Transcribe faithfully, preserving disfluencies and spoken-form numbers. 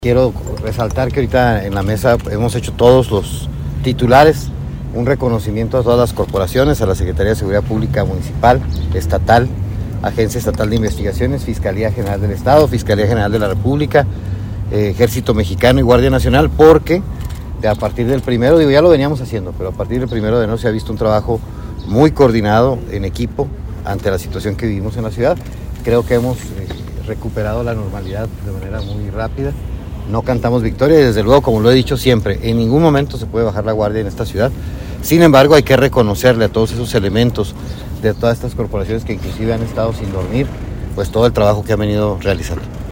Quiero resaltar que ahorita en la mesa hemos hecho todos los titulares un reconocimiento a todas las corporaciones, a la Secretaría de Seguridad Pública Municipal, Estatal, Agencia Estatal de Investigaciones, Fiscalía General del Estado, Fiscalía General de la República, eh, Ejército Mexicano y Guardia Nacional, porque de a partir del primero, digo, ya lo veníamos haciendo, pero a partir del primero de enero se ha visto un trabajo muy coordinado en equipo ante la situación que vivimos en la ciudad. Creo que hemos eh, recuperado la normalidad de manera muy rápida. No cantamos victoria y desde luego, como lo he dicho siempre, en ningún momento se puede bajar la guardia en esta ciudad. Sin embargo, hay que reconocerle a todos esos elementos de todas estas corporaciones que inclusive han estado sin dormir, pues todo el trabajo que han venido realizando.